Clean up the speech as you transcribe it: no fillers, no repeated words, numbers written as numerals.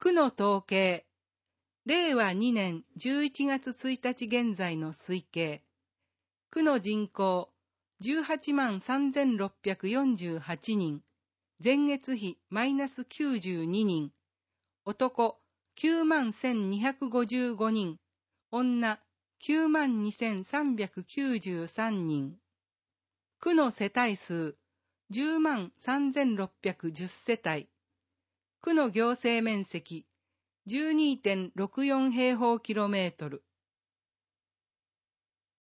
区の統計、令和2年11月1日現在の推計、区の人口183,648人、前月比マイナス92人、男91,255人、女92,393人。区の世帯数103,610世帯。区の行政面積 12.64 平方キロメートル。